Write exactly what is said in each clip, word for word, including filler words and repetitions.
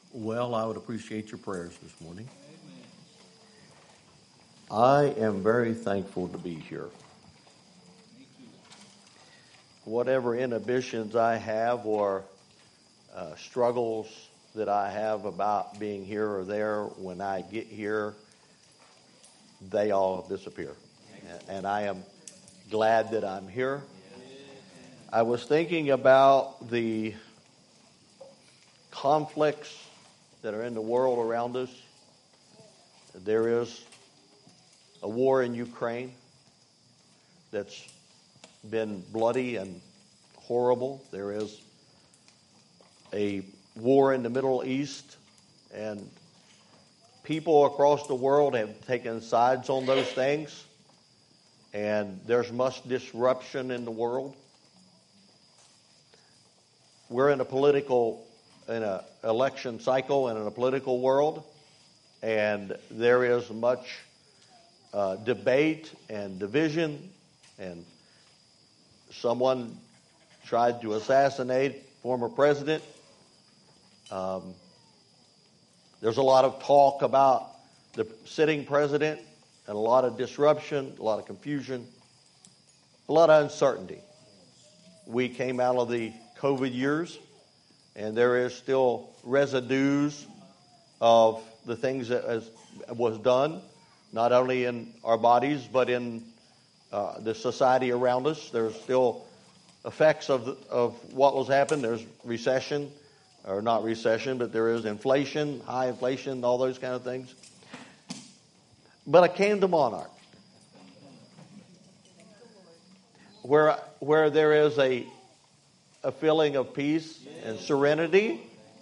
Well, I would appreciate your prayers this morning. I am very thankful to be here. Whatever inhibitions I have or uh, struggles that I have about being here or there, when I get here, they all disappear. And I am glad that I'm here. I was thinking about the conflicts that are in the world around us. There is a war in Ukraine that's been bloody and horrible. There is a war in the Middle East, and people across the world have taken sides on those things, and there's much disruption in the world. We're in a political, in an election cycle and in a political world, and there is much uh, debate and division, and someone tried to assassinate former president. Um, there's a lot of talk about the sitting president and a lot of disruption, a lot of confusion, a lot of uncertainty. We came out of the COVID years, and there is still residues of the things that has, was done, not only in our bodies, but in uh, the society around us. There's still effects of the, of what was happened. There's recession, or not recession, but there is inflation, high inflation, all those kind of things. But I came to Monarch, where where there is a a feeling of peace and serenity.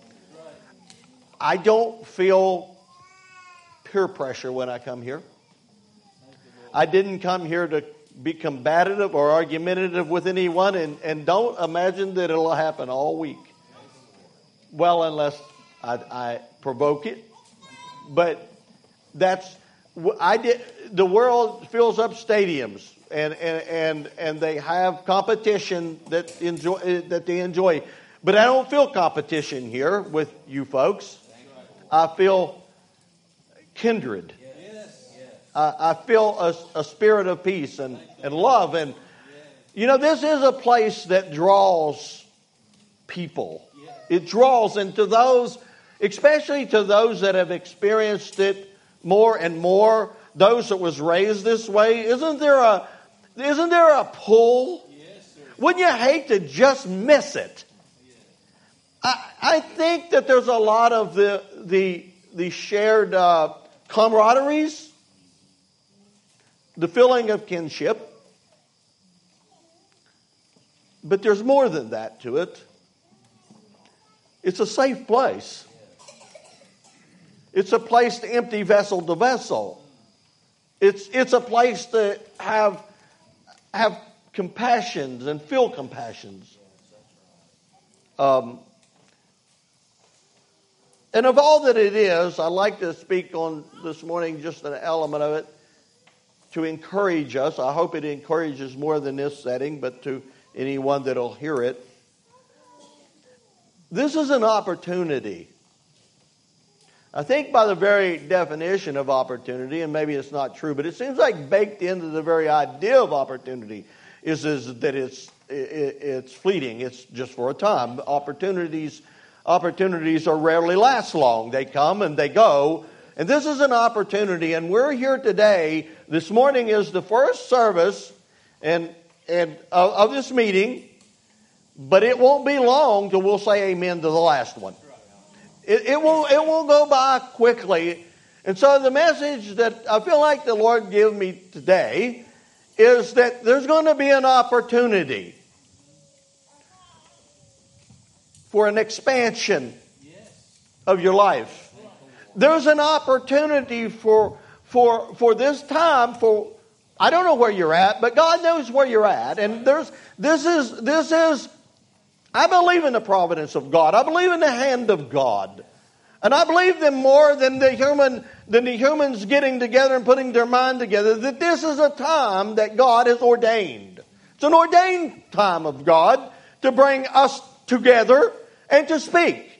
I don't feel peer pressure when I come here. I didn't come here to be combative or argumentative with anyone, and, and don't imagine that it'll happen all week. Well, unless I, I provoke it. But that's, I did, the world fills up stadiums. And, and and and they have competition that enjoy that they enjoy, but I don't feel competition here with you folks. I feel kindred. I, I feel a, a spirit of peace and, and love, and you know, this is a place that draws people. It draws into those, especially to those that have experienced it more and more. Those that was raised this way. Isn't there a Isn't there a pull? Yes, wouldn't you hate to just miss it? Yes. I, I think that there's a lot of the the the shared uh, camaraderies, the feeling of kinship, but there's more than that to it. It's a safe place. It's a place to empty vessel to vessel. It's it's a place to have. have compassions and feel compassions. Um, and of all that it is, I'd like to speak on this morning just an element of it to encourage us. I hope it encourages more than this setting, but to anyone that'll hear it. This is an opportunity. I think by the very definition of opportunity, and maybe it's not true, but it seems like baked into the very idea of opportunity is, is that it's it, it's fleeting. It's just for a time. Opportunities opportunities are rarely last long. They come and they go. And this is an opportunity, and we're here today. This morning is the first service and and of, of this meeting, but it won't be long till we'll say amen to the last one. It, it will it will go by quickly. And so the message that I feel like the Lord gave me today is that there's going to be an opportunity for an expansion of your life. There's an opportunity for for for this time for I don't know where you're at, but God knows where you're at. And there's this is this is I believe in the providence of God. I believe in the hand of God. And I believe them more than the human than the humans getting together and putting their mind together, that this is a time that God has ordained. It's an ordained time of God to bring us together and to speak.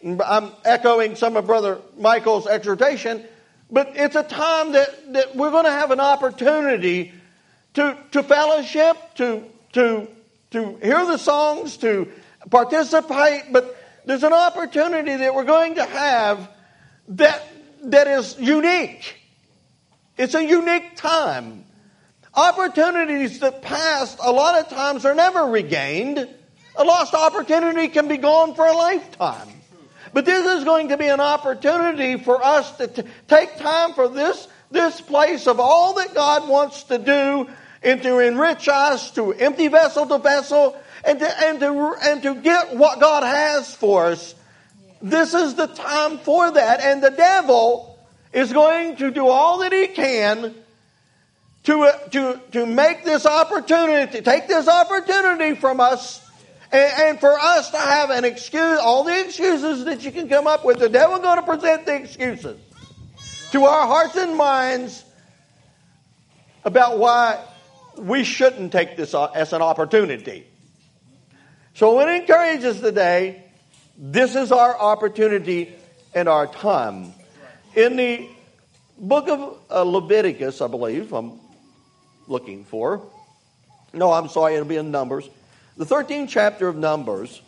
I'm echoing some of Brother Michael's exhortation, but it's a time that, that we're going to have an opportunity to, to fellowship, to, to, to hear the songs, to participate, but there's an opportunity that we're going to have that that is unique. It's a unique time. Opportunities that passed a lot of times are never regained. A lost opportunity can be gone for a lifetime. But this is going to be an opportunity for us to t- take time for this, this place of all that God wants to do and to enrich us, to empty vessel to vessel, and to, and to, and to get what God has for us. This is the time for that. And the devil is going to do all that he can to, uh, to, to make this opportunity, take this opportunity from us, and, and for us to have an excuse, all the excuses that you can come up with. The devil is going to present the excuses to our hearts and minds about why we shouldn't take this as an opportunity. So I encourage us today, this is our opportunity and our time. In the book of uh, Leviticus, I believe, I'm looking for. No, I'm sorry, it'll be in Numbers. The thirteenth chapter of Numbers.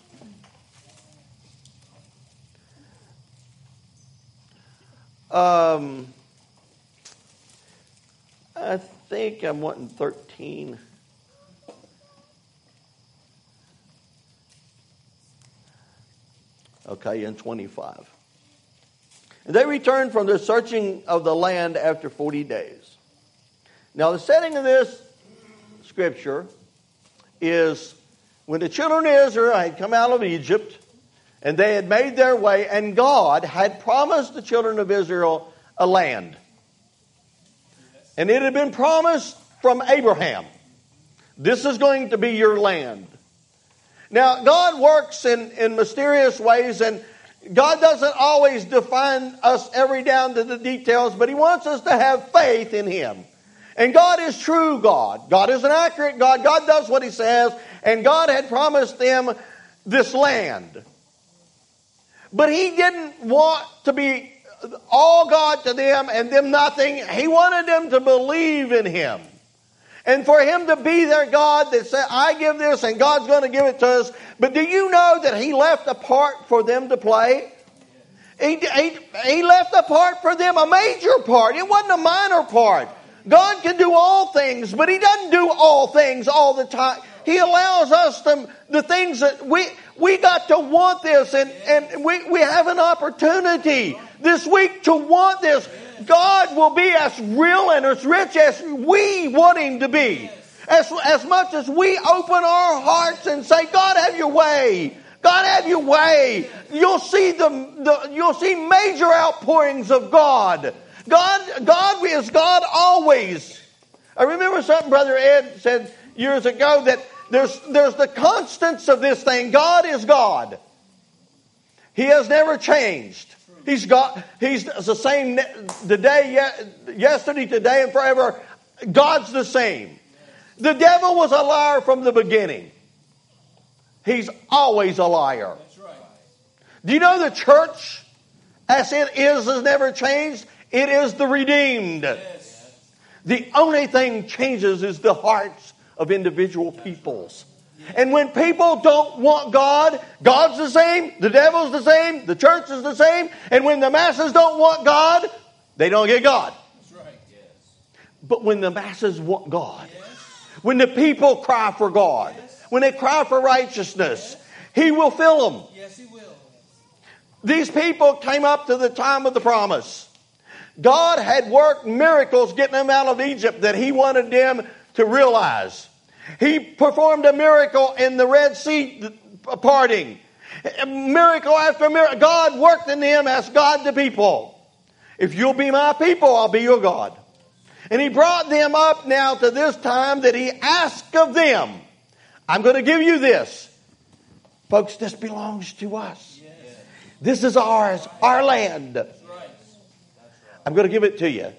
Um, I think I'm wanting thirteen. Okay, in twenty-five. And they returned from the searching of the land after forty days. Now, the setting of this scripture is when the children of Israel had come out of Egypt and they had made their way, and God had promised the children of Israel a land. And it had been promised from Abraham. This is going to be your land. Now, God works in, in mysterious ways, and God doesn't always define us every down to the details, but He wants us to have faith in Him. And God is true God. God is an accurate God. God does what He says, and God had promised them this land. But He didn't want to be all God to them and them nothing. He wanted them to believe in Him. And for Him to be their God that said, I give this and God's going to give it to us. But do you know that He left a part for them to play? He, he, he left a part for them, a major part. It wasn't a minor part. God can do all things, but He doesn't do all things all the time. He allows us to, the things that we, we got to want this, and, and we, we have an opportunity this week to want this. God will be as real and as rich as we want Him to be. As, as much as we open our hearts and say, God, have your way. God, have your way. You'll see the, the you'll see major outpourings of God. God, God is God always. I remember something Brother Ed said years ago, that there's, there's the constants of this thing. God is God. He has never changed. He's got, he's the same today, yesterday, today, and forever. God's the same. The devil was a liar from the beginning. He's always a liar. That's right. Do you know the church, as it is, has never changed? It is the redeemed. Yes. The only thing changes is the hearts of individual peoples. And when people don't want God, God's the same, the devil's the same, the church is the same. And when the masses don't want God, they don't get God. That's right. Yes. But when the masses want God, yes. When the people cry for God, yes. When they cry for righteousness, yes. He will fill them. Yes, He will. These people came up to the time of the promise. God had worked miracles getting them out of Egypt that He wanted them to realize. He performed a miracle in the Red Sea parting. Miracle after miracle. God worked in them as God to people. If you'll be my people, I'll be your God. And He brought them up now to this time that He asked of them, I'm going to give you this. Folks, this belongs to us. Yes. This is ours, our land. That's right. That's right. I'm going to give it to you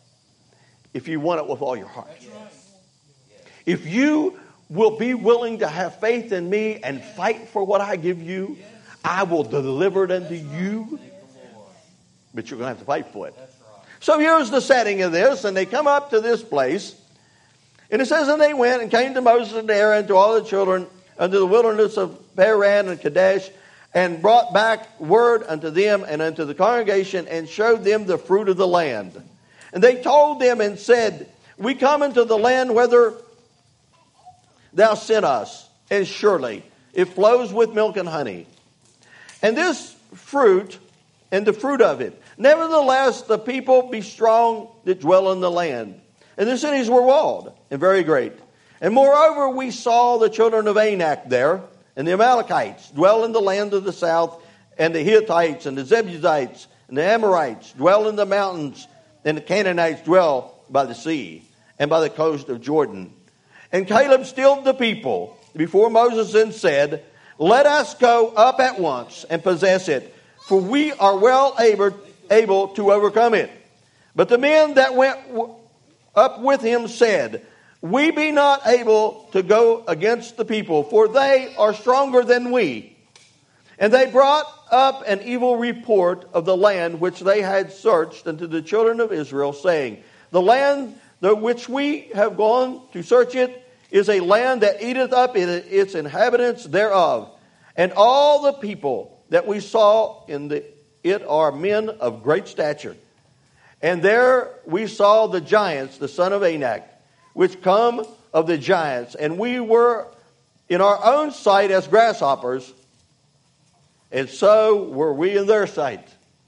if you want it with all your heart. That's right. If you will be willing to have faith in me and fight for what I give you, I will deliver it unto you, but you're going to have to fight for it. So here's the setting of this, and they come up to this place, and it says, and they went and came to Moses and Aaron, to all the children, unto the wilderness of Paran and Kadesh, and brought back word unto them and unto the congregation, and showed them the fruit of the land. And they told them and said, we come into the land whither thou sent us, and surely it flows with milk and honey. And this fruit, and the fruit of it, nevertheless the people be strong that dwell in the land. And the cities were walled, and very great. And moreover we saw the children of Anak there, and the Amalekites dwell in the land of the south, and the Hittites, and the Jebusites, and the Amorites dwell in the mountains, and the Canaanites dwell by the sea, and by the coast of Jordan. And Caleb stilled the people before Moses and said, let us go up at once and possess it, for we are well able, able to overcome it. But the men that went up with him said, we be not able to go against the people, for they are stronger than we. And they brought up an evil report of the land which they had searched unto the children of Israel, saying, the land the which we have gone to search it is a land that eateth up its inhabitants thereof. And all the people that we saw in the, it are men of great stature. And there we saw the giants, the son of Anak, which come of the giants. And we were in our own sight as grasshoppers, and so were we in their sight.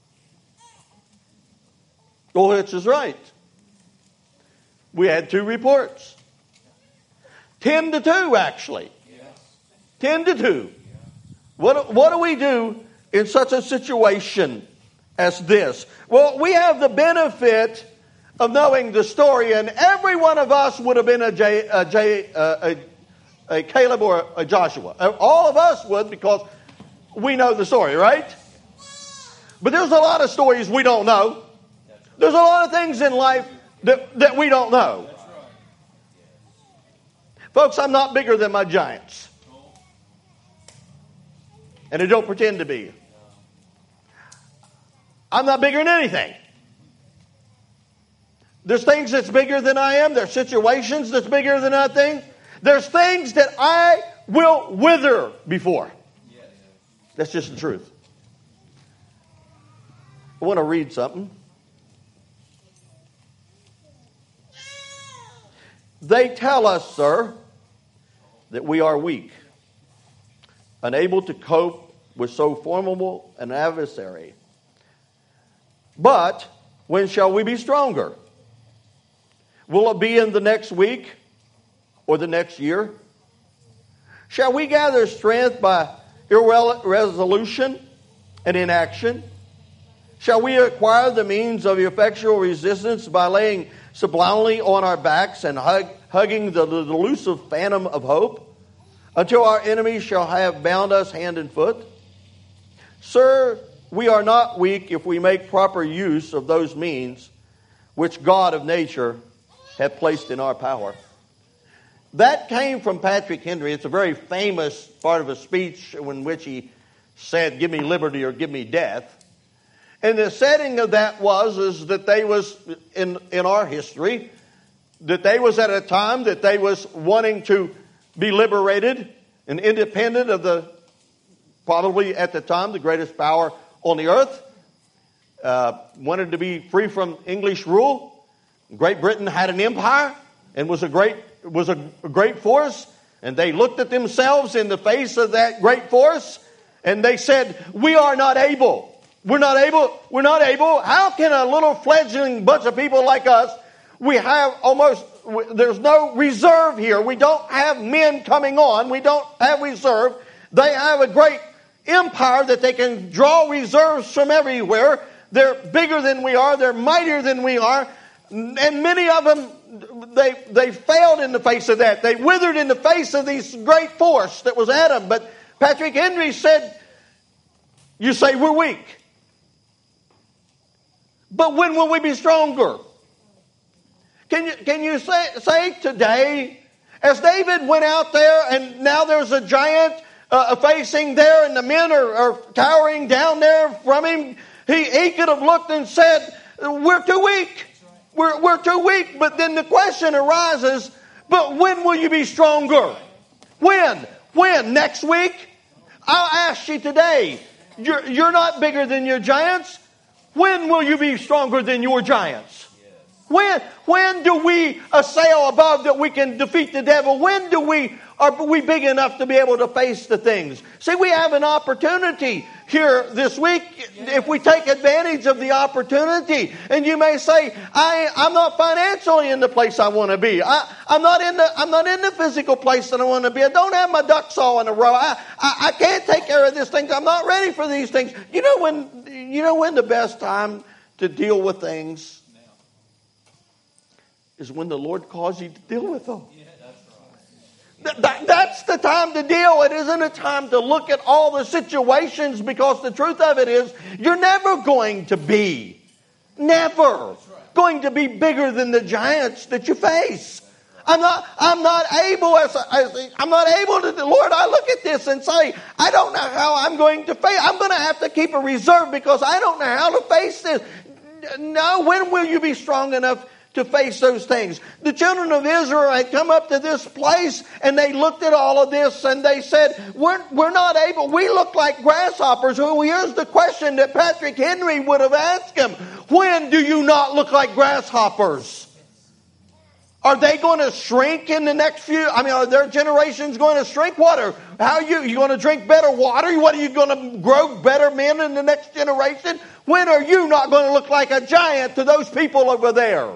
Goldhitch is right. We had two reports. Ten to two, actually. Ten to two. What, what do we do in such a situation as this? Well, we have the benefit of knowing the story, and every one of us would have been a, J, a, J, a, a, a Caleb or a Joshua. All of us would, because we know the story, right? But there's a lot of stories we don't know. There's a lot of things in life that, that we don't know. Folks, I'm not bigger than my giants. And I don't pretend to be. I'm not bigger than anything. There's things that's bigger than I am. There's situations that's bigger than I think. There's things that I will wither before. That's just the truth. I want to read something. They tell us, sir, that we are weak, unable to cope with so formidable an adversary. But when shall we be stronger? Will it be in the next week or the next year? Shall we gather strength by irresolution and inaction? Shall we acquire the means of effectual resistance by laying sublimely on our backs and hug, hugging the, the elusive phantom of hope, until our enemies shall have bound us hand and foot? Sir, we are not weak if we make proper use of those means which God of nature hath placed in our power. That came from Patrick Henry. It's a very famous part of a speech in which he said, give me liberty or give me death. And the setting of that was is that they was, in, in our history, that they was at a time that they was wanting to be liberated and independent of the, probably at the time, the greatest power on the earth. Uh, wanted to be free from English rule. Great Britain had an empire and was a great was a great force. And they looked at themselves in the face of that great force, and they said, we are not able. We're not able. We're not able. How can a little fledgling bunch of people like us, we have almost, there's no reserve here. We don't have men coming on. We don't have reserve. They have a great empire that they can draw reserves from everywhere. They're bigger than we are. They're mightier than we are. And many of them, they they failed in the face of that. They withered in the face of this great force that was at them. But Patrick Henry said, you say we're weak. But when will we be stronger? Can you, can you say, say today, as David went out there and now there's a giant uh, facing there and the men are, are cowering down there from him, he, he could have looked and said, we're too weak. We're, we're too weak. But then the question arises, but when will you be stronger? When? When? Next week? I'll ask you today. You're, you're not bigger than your giants. When will you be stronger than your giants? When, when do we assail above that we can defeat the devil? When do we, are we big enough to be able to face the things? See, we have an opportunity here this week if we take advantage of the opportunity. And you may say, I, I'm not financially in the place I want to be. I, I'm not in the, I'm not in the physical place that I want to be. I don't have my ducks all in a row. I, I, I can't take care of these things. I'm not ready for these things. You know when, you know when the best time to deal with things is when the Lord calls you to deal with them. Yeah, that's right. That, that's the time to deal. It isn't a time to look at all the situations, because the truth of it is you're never going to be, never right. going to be bigger than the giants that you face. I'm not, I'm not able as, a, as a, I'm not able to, Lord, I look at this and say, I don't know how I'm going to face. I'm going to have to keep a reserve because I don't know how to face this. No, when will you be strong enough to face those things? The children of Israel had come up to this place and they looked at all of this and they said, we're, we're not able, we look like grasshoppers. Well, here's the question that Patrick Henry would have asked him. When do you not look like grasshoppers? Are they going to shrink in the next few, I mean, are their generations going to shrink? What are, how are you, you going to drink better water? What are you going to grow better men in the next generation? When are you not going to look like a giant to those people over there?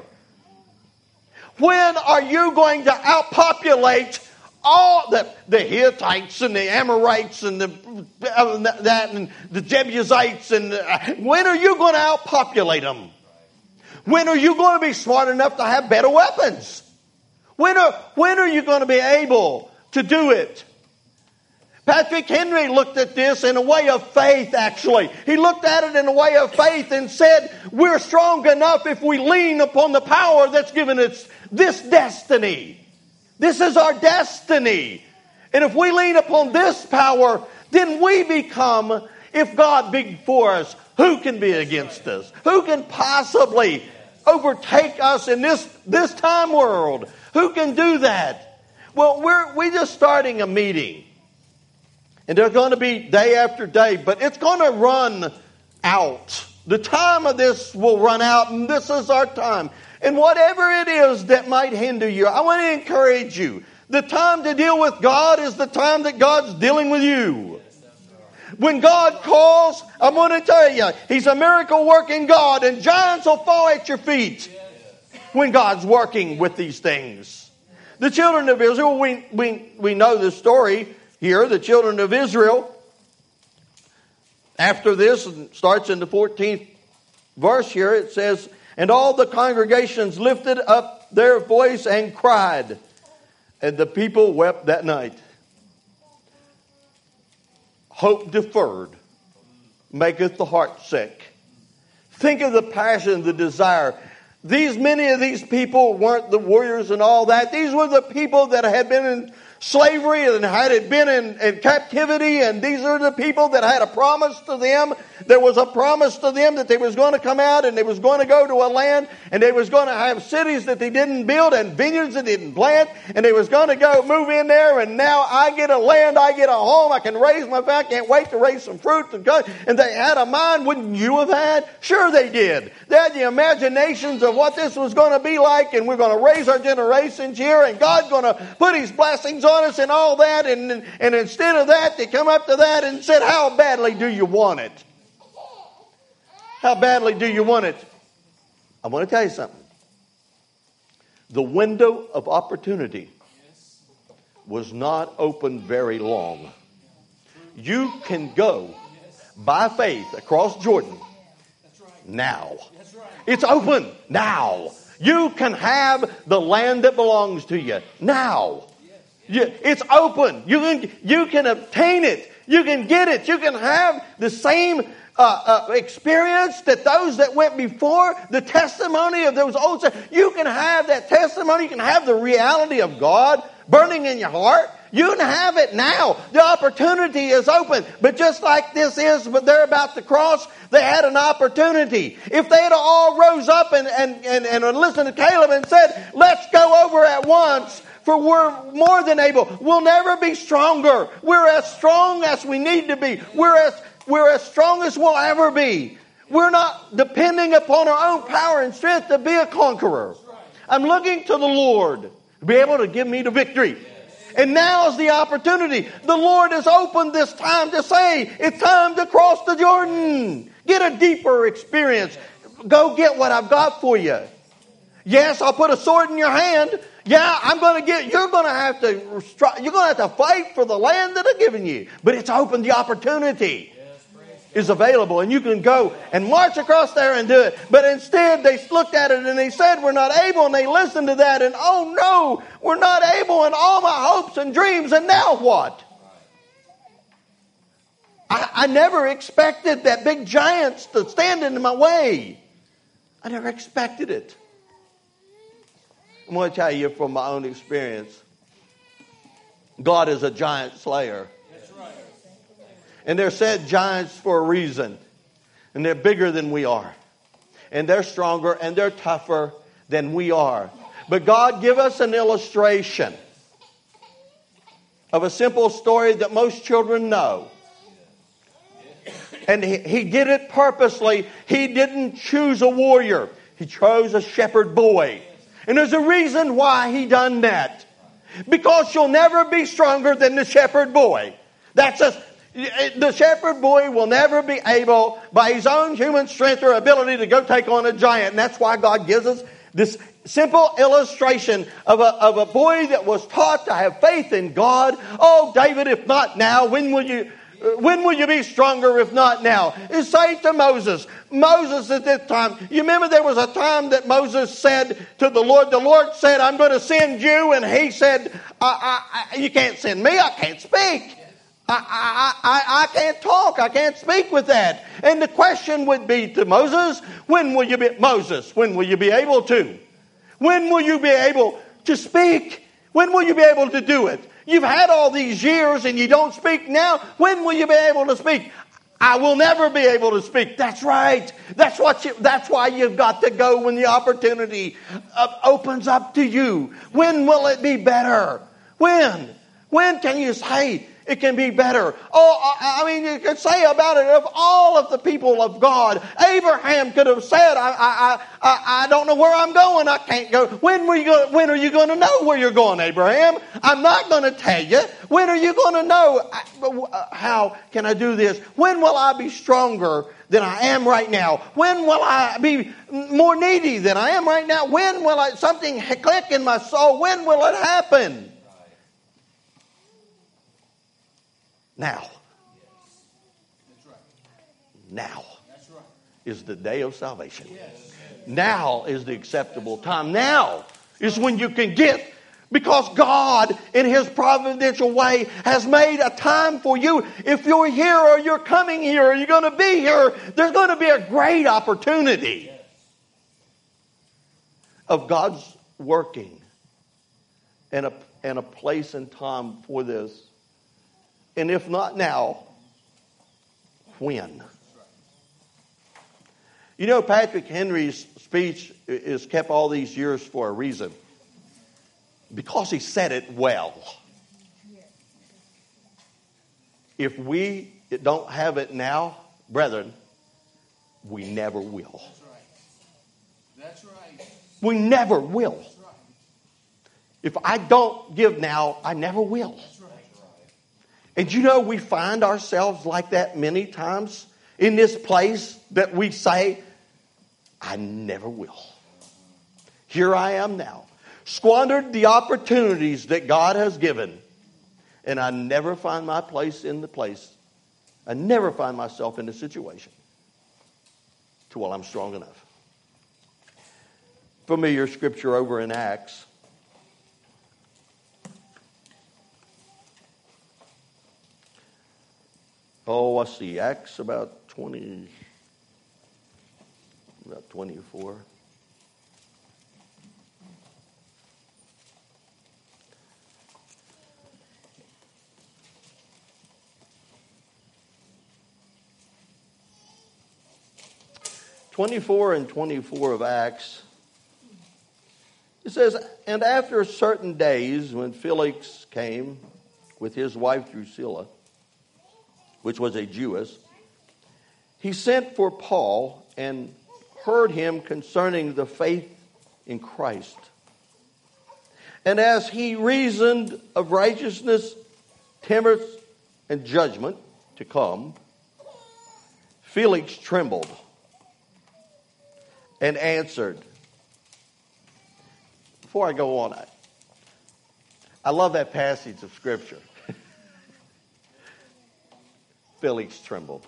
When are you going to outpopulate all the, the Hittites and the Amorites and the uh, that and the Jebusites? And the, when are you going to outpopulate them? When are you going to be smart enough to have better weapons? When are, when are you going to be able to do it? Patrick Henry looked at this in a way of faith, actually. He looked at it in a way of faith and said, we're strong enough if we lean upon the power that's given us this destiny. This is our destiny. And if we lean upon this power, then we become, if God be for us, who can be against us? Who can possibly overtake us in this, this time world? Who can do that? Well, we're, we're just starting a meeting. And they're going to be day after day, but it's going to run out. The time of this will run out, and this is our time. And whatever it is that might hinder you, I want to encourage you. The time to deal with God is the time that God's dealing with you. When God calls, I'm going to tell you, He's a miracle working God, and giants will fall at your feet when God's working with these things. The children of Israel, we, we, we know the story here. The children of Israel, after this, starts in the fourteenth verse here, it says, and all the congregations lifted up their voice and cried, and the people wept that night. Hope deferred maketh the heart sick. Think of the passion, the desire. These, many of these people weren't the warriors and all that. These were the people that had been in slavery and had been in, in captivity, and these are the people that had a promise to them. There was a promise to them that they was going to come out and they was going to go to a land, and they was going to have cities that they didn't build and vineyards that they didn't plant, and they was going to go move in there, and now I get a land, I get a home, I can raise my family, I can't wait to raise some fruit and go. And they had a mind, wouldn't you have had? Sure they did. They had the imaginations of what this was going to be like, and we're going to raise our generations here, and God's going to put His blessings on us and all that, and, and instead of that, they come up to that and said, how badly do you want it? How badly do you want it? I want to tell you something. The window of opportunity was not open very long. You can go by faith across Jordan now. It's open now. You can have the land that belongs to you now. It's open. You can, you can obtain it. You can get it. You can have the same uh, uh, experience that those that went before, the testimony of those old. You can have that testimony. You can have the reality of God burning in your heart. You can have it now. The opportunity is open. But just like this is, but they're about to cross, they had an opportunity. If they had all rose up and, and, and, and listened to Caleb and said, let's go over at once, for we're more than able. We'll never be stronger. We're as strong as we need to be. We're as, we're as strong as we'll ever be. We're not depending upon our own power and strength to be a conqueror. I'm looking to the Lord to be able to give me the victory. And now is the opportunity. The Lord has opened this time to say, it's time to cross the Jordan. Get a deeper experience. Go get what I've got for you. Yes, I'll put a sword in your hand. Yeah, I'm going to get, you're going to have to, you're going to have to fight for the land that I've given you. But it's open, the opportunity is available, and you can go and march across there and do it. But instead, they looked at it and they said, we're not able, and they listened to that, and oh no, we're not able, and all my hopes and dreams, and now what? I, I never expected that big giants to stand in my way. I never expected it. I'm going to tell you from my own experience, God is a giant slayer. And they're said giants for a reason. And they're bigger than we are. And they're stronger and they're tougher than we are. But God give us an illustration of a simple story that most children know. And he, he did it purposely. He didn't choose a warrior. He chose a shepherd boy. And there's a reason why he done that. Because you'll never be stronger than the shepherd boy. That's a... The shepherd boy will never be able, by his own human strength or ability, to go take on a giant. And that's why God gives us this simple illustration of a, of a boy that was taught to have faith in God. Oh, David, if not now, when will you... When will you be stronger if not now? It's say to Moses. Moses at this time, you remember there was a time that Moses said to the Lord, the Lord said, I'm going to send you. And he said, I, I, I, you can't send me, I can't speak. I, I, I, I can't talk. I can't speak with that. And the question would be to Moses, when will you be, Moses, when will you be able to? When will you be able to speak? When will you be able to do it? You've had all these years and you don't speak now. When will you be able to speak? I will never be able to speak. That's right. That's what you, that's why you've got to go when the opportunity uh, opens up to you. When will it be better? When? When can you say it can be better? Oh, I mean, you could say about it of all of the people of God. Abraham could have said, I, I, I, I don't know where I'm going. I can't go. When were you going, when are you going to know where you're going, Abraham? I'm not going to tell you. When are you going to know? How can I do this? When will I be stronger than I am right now? When will I be more needy than I am right now? When will I, something click in my soul? When will it happen? Now. Now is the day of salvation. Now is the acceptable time. Now is when you can get, because God in His providential way has made a time for you. If you're here or you're coming here or you're going to be here, there's going to be a great opportunity of God's working and a, and a place and time for this. And if not now, when? You know, Patrick Henry's speech is kept all these years for a reason. Because he said it well. If we don't have it now, brethren, we never will. That's right. We never will. If I don't give now, I never will. And you know, we find ourselves like that many times in this place that we say, I never will. Here I am now. Squandered the opportunities that God has given. And I never find my place in the place. I never find myself in a situation to where I'm strong enough. Familiar scripture over in Acts. Oh, I see. Acts about twenty, about twenty-four. twenty-four and twenty-four of Acts, it says, and after certain days, when Felix came with his wife Drusilla, which was a Jewess, he sent for Paul and heard him concerning the faith in Christ. And as he reasoned of righteousness, temperance, and judgment to come, Felix trembled and answered. Before I go on, I, I love that passage of Scripture. Felix trembled.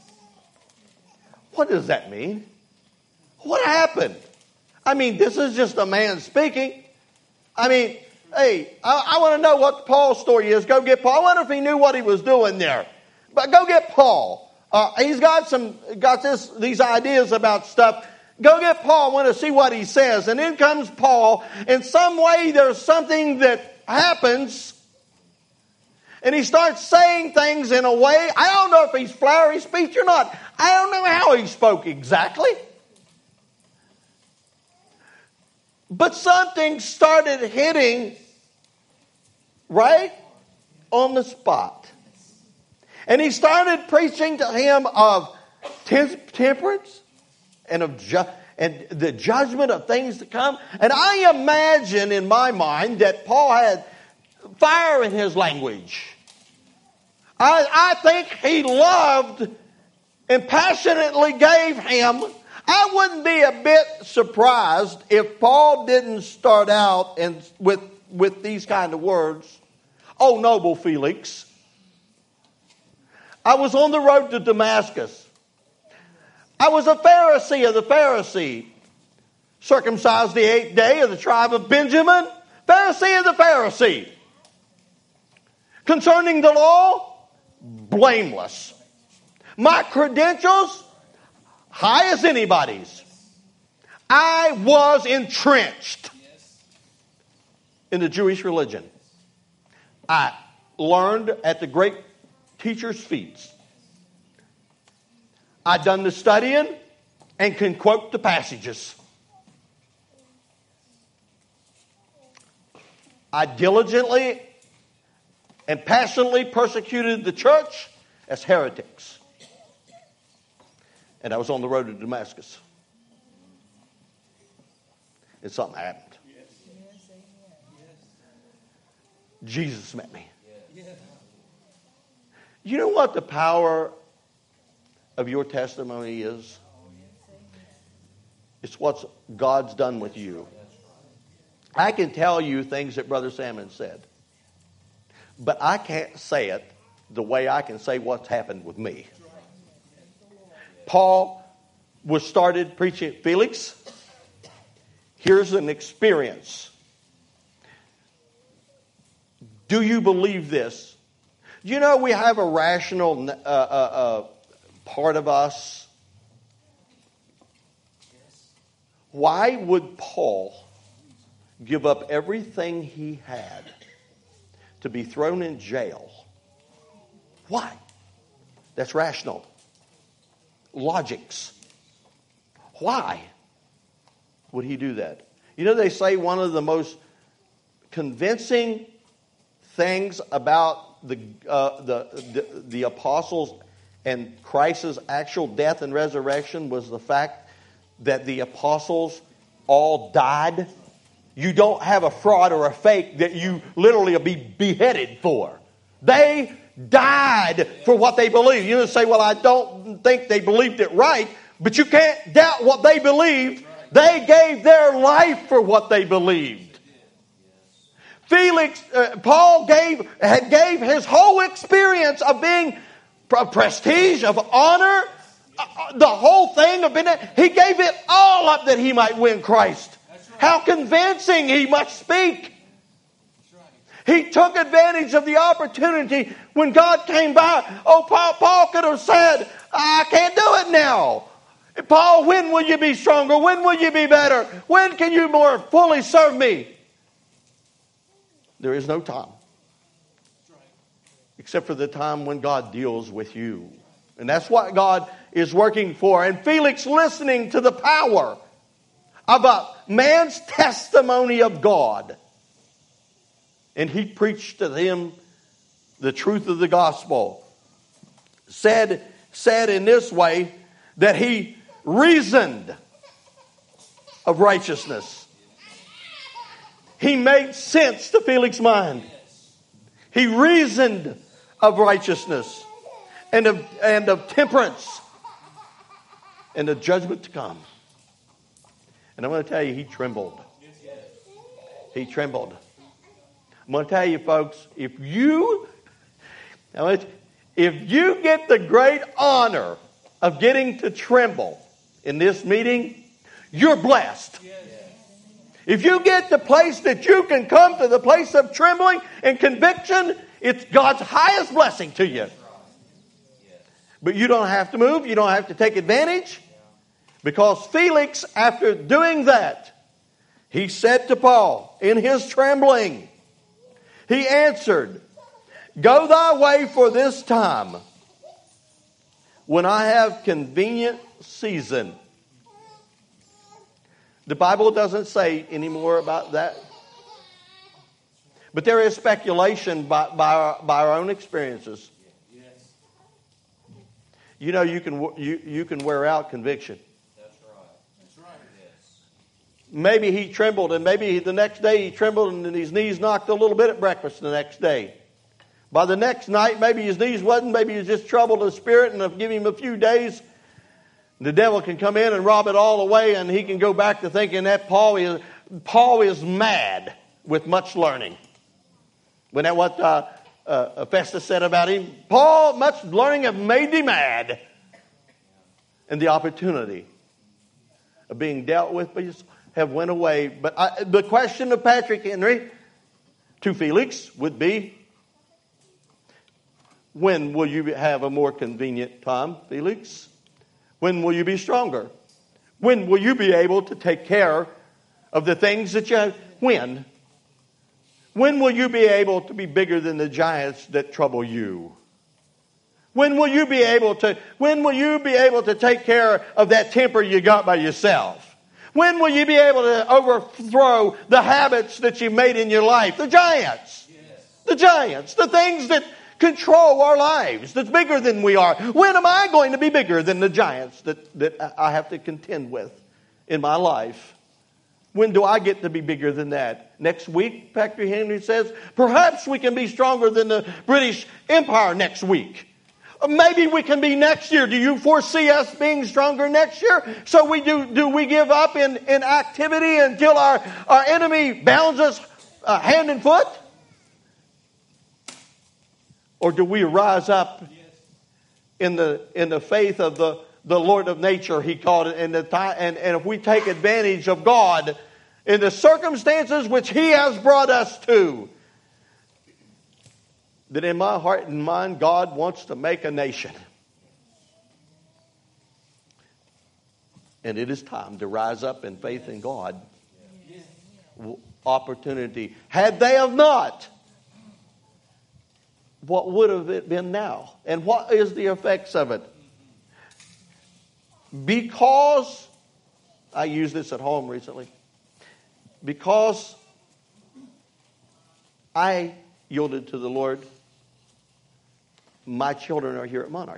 What does that mean? What happened? I mean, this is just a man speaking. I mean, hey, I, I want to know what Paul's story is. Go get Paul. I wonder if he knew what he was doing there. But go get Paul. Uh, he's got some, got this, these ideas about stuff. Go get Paul. I want to see what he says. And in comes Paul. In some way, there's something that happens. And he starts saying things in a way. I don't know if he's flowery speech or not. I don't know how he spoke exactly. But something started hitting right on the spot. And he started preaching to him of temperance and of ju- and the judgment of things to come. And I imagine in my mind that Paul had fire in his language. I, I think he loved and passionately gave him. I wouldn't be a bit surprised if Paul didn't start out and with, with these kind of words. Oh, noble Felix, I was on the road to Damascus. I was a Pharisee of the Pharisee, circumcised the eighth day of the tribe of Benjamin, Pharisee of the Pharisee. Concerning the law, blameless. My credentials, high as anybody's. I was entrenched in the Jewish religion. I learned at the great teacher's feet. I've done the studying and can quote the passages. I diligently and passionately persecuted the church as heretics. And I was on the road to Damascus. And something happened. Jesus met me. You know what the power of your testimony is? It's what God's done with you. I can tell you things that Brother Salmon said, but I can't say it the way I can say what's happened with me. Paul was started preaching at Felix. Here's an experience. Do you believe this? You know, we have a rational uh, uh, uh, part of us. Why would Paul give up everything he had to be thrown in jail? Why? That's rational. Logics. Why would he do that? You know, they say one of the most convincing things about the uh, the, the the apostles and Christ's actual death and resurrection was the fact that the apostles all died. You don't have a fraud or a fake that you literally will be beheaded for. They died for what they believed. You don't say, well, I don't think they believed it right, but you can't doubt what they believed. They gave their life for what they believed. Felix, uh, Paul gave had gave his whole experience of being of prestige, of honor, uh, the whole thing of being. He gave it all up that he might win Christ. How convincing he must speak. He took advantage of the opportunity when God came by. Oh, Paul, Paul could have said, I can't do it now. Paul, when will you be stronger? When will you be better? When can you more fully serve me? There is no time. Except for the time when God deals with you. And that's what God is working for. And Felix, listening to the power of a man's testimony of God, and he preached to them the truth of the gospel, said, said in this way that he reasoned of righteousness. He made sense to Felix's mind. He reasoned of righteousness and of, and of temperance and of judgment to come. And I'm going to tell you, he trembled. He trembled. I'm going to tell you, folks, if you, if you get the great honor of getting to tremble in this meeting, you're blessed. If you get the place that you can come to the place of trembling and conviction, it's God's highest blessing to you. But you don't have to move. You don't have to take advantage. Because Felix, after doing that, he said to Paul in his trembling, he answered, "Go thy way for this time, when I have convenient season." The Bible doesn't say any more about that. But there is speculation by, by, our, by our own experiences. You know, you can, you, you can wear out conviction. That's right. That's right. Yes. Maybe he trembled, and maybe the next day he trembled and his knees knocked a little bit at breakfast the next day. By the next night, maybe his knees wasn't. Maybe he was just troubled in spirit, and if give him a few days, the devil can come in and rob it all away, and he can go back to thinking that Paul is, Paul is mad with much learning. When that what uh, uh, Festus said about him, Paul, much learning have made thee mad. And the opportunity of being dealt with have went away. But I, the question of Patrick Henry to Felix would be, when will you have a more convenient time, Felix? When will you be stronger? When will you be able to take care of the things that you have? When? When will you be able to be bigger than the giants that trouble you? When will you be able to, when will you be able to take care of that temper you got by yourself? When will you be able to overthrow the habits that you've made in your life? The giants. Yes. The giants. The things that control our lives, that's bigger than we are. When am I going to be bigger than the giants that, that I have to contend with in my life? When do I get to be bigger than that? Next week, Patrick Henry says, perhaps we can be stronger than the British Empire next week. Maybe we can be next year. Do you foresee us being stronger next year? So we do, do we give up in, in activity until our, our enemy bounds us uh, hand and foot? Or do we rise up in the in the faith of the, the Lord of nature, he called it, and, the time, and, and if we take advantage of God in the circumstances which he has brought us to, that in my heart and mind, God wants to make a nation. And it is time to rise up in faith in God. Opportunity. Had they have not, what would have it been now? And what is the effects of it? Because, I used this at home recently, because I yielded to the Lord, my children are here at Monarch.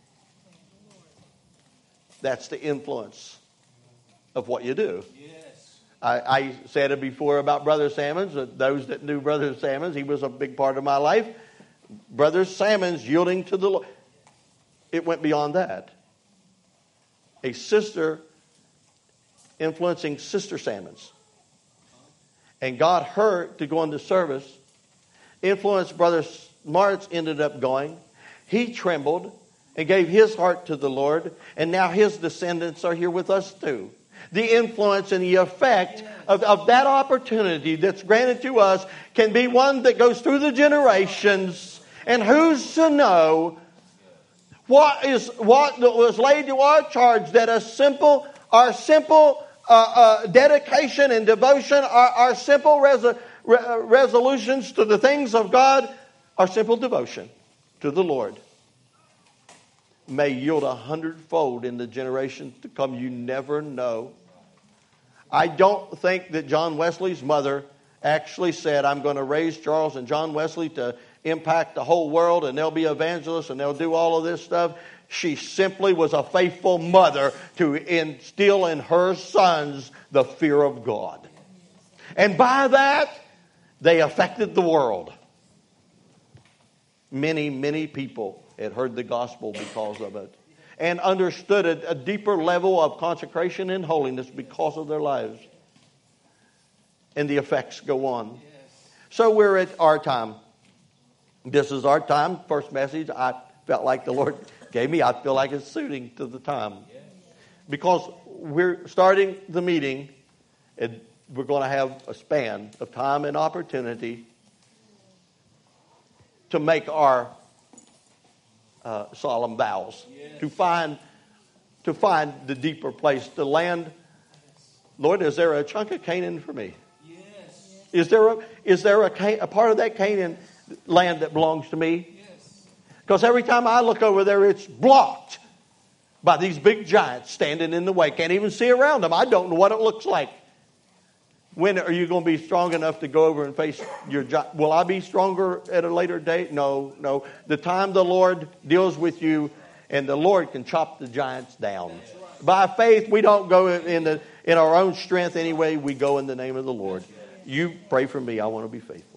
That's the influence of what you do. Yes. I, I said it before about Brother Sammons. Those that knew Brother Sammons, he was a big part of my life. Brother Sammons yielding to the Lord. It went beyond that. A sister influencing Sister Sammons. And got her to go into service. Influenced Brother Martz, ended up going. He trembled and gave his heart to the Lord. And now his descendants are here with us too. The influence and the effect of, of that opportunity that's granted to us can be one that goes through the generations. And who's to know what is what was laid to our charge, that a simple, our simple uh, uh, dedication and devotion, our, our simple res- re- resolutions to the things of God, our simple devotion to the Lord may yield a hundredfold in the generations to come. You never know. I don't think that John Wesley's mother actually said, I'm going to raise Charles and John Wesley to impact the whole world, and they'll be evangelists, and they'll do all of this stuff. She simply was a faithful mother to instill in her sons the fear of God. And by that, they affected the world. Many, many people had heard the gospel because of it and understood a, a deeper level of consecration and holiness because of their lives. And the effects go on. So we're at our time. This is our time. First message I felt like the Lord gave me. I feel like it's suiting to the time. Because we're starting the meeting, and we're going to have a span of time and opportunity to make our uh, solemn vows, yes. to find to find the deeper place, to land. Lord, is there a chunk of Canaan for me? Yes. Is there a is there a, a part of that Canaan land that belongs to me? Because yes. every time I look over there, it's blocked by these big giants standing in the way. Can't even see around them. I don't know what it looks like. When are you going to be strong enough to go over and face your giant? Will I be stronger at a later date? No, no. The time the Lord deals with you, and the Lord can chop the giants down. Right. By faith, we don't go in the in our own strength anyway. We go in the name of the Lord. You pray for me. I want to be faithful.